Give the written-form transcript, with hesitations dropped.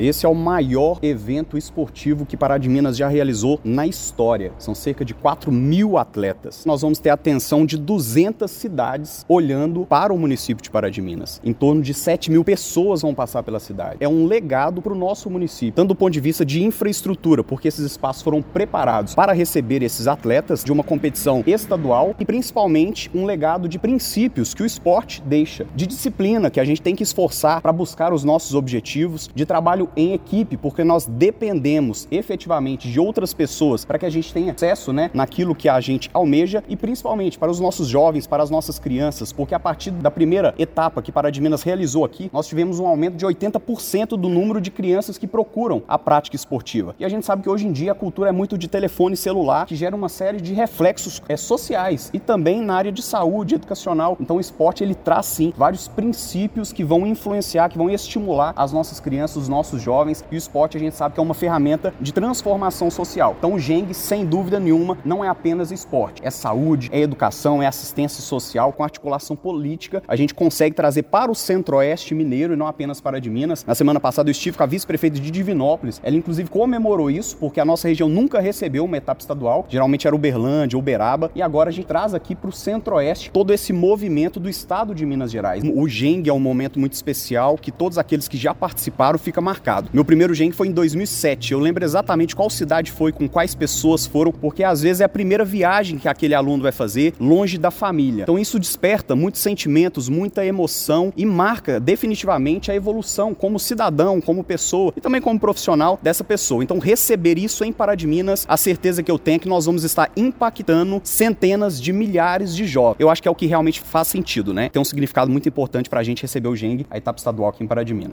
Esse é o maior evento esportivo que Pará de Minas já realizou na história. São cerca de 4.000 atletas. Nós vamos ter a atenção de 200 cidades olhando para o município de Pará de Minas. Em torno de 7.000 pessoas vão passar pela cidade. É um legado para o nosso município, tanto do ponto de vista de infraestrutura, porque esses espaços foram preparados para receber esses atletas de uma competição estadual e principalmente um legado de princípios que o esporte deixa, de disciplina que a gente tem que esforçar para buscar os nossos objetivos, de trabalho em equipe, porque nós dependemos efetivamente de outras pessoas para que a gente tenha acesso, naquilo que a gente almeja e principalmente para os nossos jovens, para as nossas crianças, porque a partir da primeira etapa que Pará de Minas realizou aqui, nós tivemos um aumento de 80% do número de crianças que procuram a prática esportiva. E a gente sabe que hoje em dia a cultura é muito de telefone celular, que gera uma série de reflexos sociais e também na área de saúde, educacional. Então o esporte ele traz sim vários princípios que vão influenciar, que vão estimular as nossas crianças, os nossos jovens, e o esporte a gente sabe que é uma ferramenta de transformação social. Então o GENG, sem dúvida nenhuma, não é apenas esporte, é saúde, é educação, é assistência social, com articulação política. A gente consegue trazer para o Centro-Oeste mineiro e não apenas para de Minas. Na semana passada eu estive com a vice-prefeita de Divinópolis, ela inclusive comemorou isso, porque a nossa região nunca recebeu uma etapa estadual, geralmente era Uberlândia, Uberaba, e agora a gente traz aqui para o Centro-Oeste todo esse movimento do estado de Minas Gerais. O GENG é um momento muito especial, que todos aqueles que já participaram fica marcado. Meu primeiro GENG foi em 2007, eu lembro exatamente qual cidade foi, com quais pessoas foram, porque às vezes é a primeira viagem que aquele aluno vai fazer longe da família. Então isso desperta muitos sentimentos, muita emoção e marca definitivamente a evolução como cidadão, como pessoa e também como profissional dessa pessoa. Então receber isso em Pará de Minas, a certeza que eu tenho é que nós vamos estar impactando centenas de milhares de jovens. Eu acho que é o que realmente faz sentido, Tem um significado muito importante para a gente receber o GENG, a etapa estadual aqui em Pará de Minas.